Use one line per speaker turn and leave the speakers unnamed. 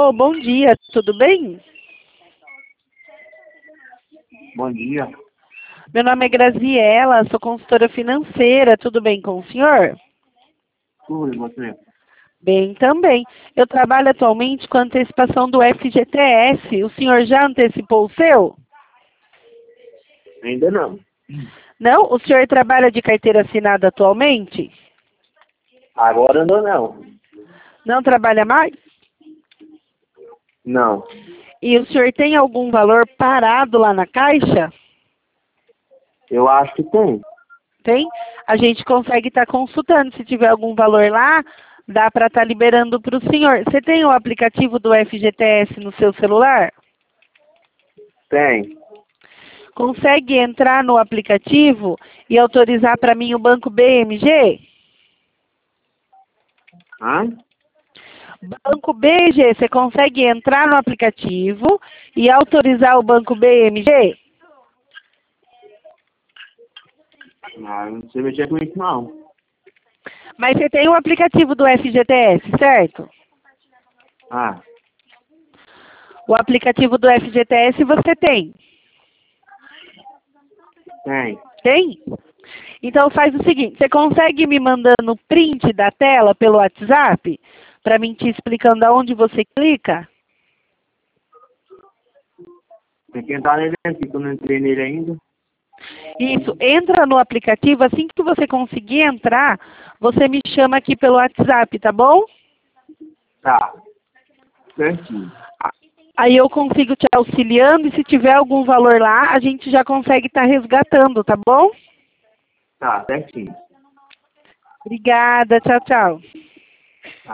Alô, bom dia, tudo bem?
Bom dia.
Meu nome é Graziela, sou consultora financeira, tudo bem com o senhor?
Tudo, e você?
Bem também. Eu trabalho atualmente com antecipação do FGTS. O senhor já antecipou o seu?
Ainda não.
Não? O senhor trabalha de carteira assinada atualmente?
Agora ainda não.
Não trabalha mais?
Não.
E o senhor tem algum valor parado lá na caixa?
Eu acho que tem.
Tem? A gente consegue estar consultando. Se tiver algum valor lá, dá para estar liberando para o senhor. Você tem o aplicativo do FGTS no seu celular?
Tem.
Consegue entrar no aplicativo e autorizar para mim o banco BMG?
Hã?
Banco BMG, você consegue entrar no aplicativo e autorizar o banco BMG?
Não, não sei mexer com isso, não.
Mas você tem o aplicativo do FGTS, certo?
Ah,
O aplicativo do FGTS você tem?
tem.
Tem? Então faz o seguinte, você consegue me mandando print da tela pelo WhatsApp? Para mim te explicando aonde você clica?
Tem que entrar nele aqui, que eu não entrei nele ainda.
Isso, entra no aplicativo, assim que você conseguir entrar, você me chama aqui pelo WhatsApp, tá bom?
Tá. Certinho.
Aí eu consigo te auxiliando e se tiver algum valor lá, a gente já consegue estar resgatando, tá bom?
Tá, certinho.
Obrigada, tchau, tchau.